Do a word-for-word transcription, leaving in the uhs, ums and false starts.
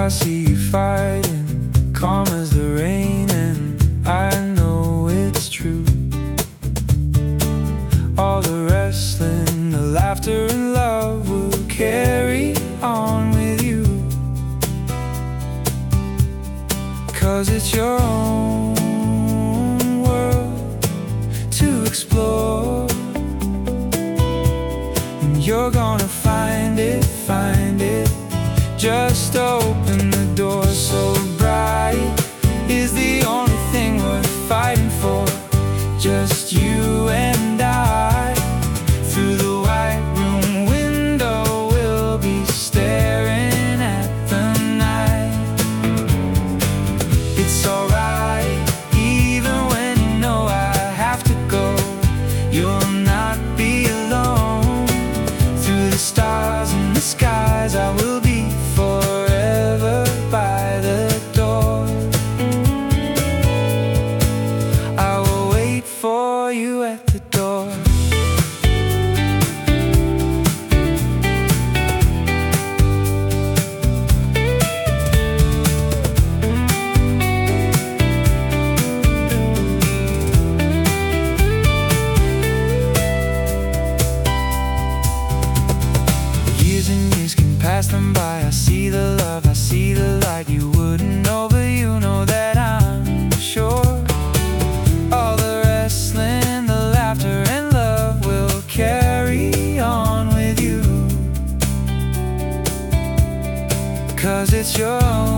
I see you fighting, calm as the rain, and I know it's true. All the wrestling, the laughter and love will carry on with you, 'cause it's your own world to explore, and you're gonna find it, find it. Just open the door. So bright is the only thing worth fighting for, just you and I. Through the white room window we'll be staring at the night. It's alright, even when you know I have to go. You'll not be alone. Through the stars and the skies I will be forever by the door. I will wait for you at the door. Years and years can pass them by. I see the love, I see the light. You wouldn't know, but you know that I'm sure. All the wrestling, the laughter and love will carry on with you, 'cause it's your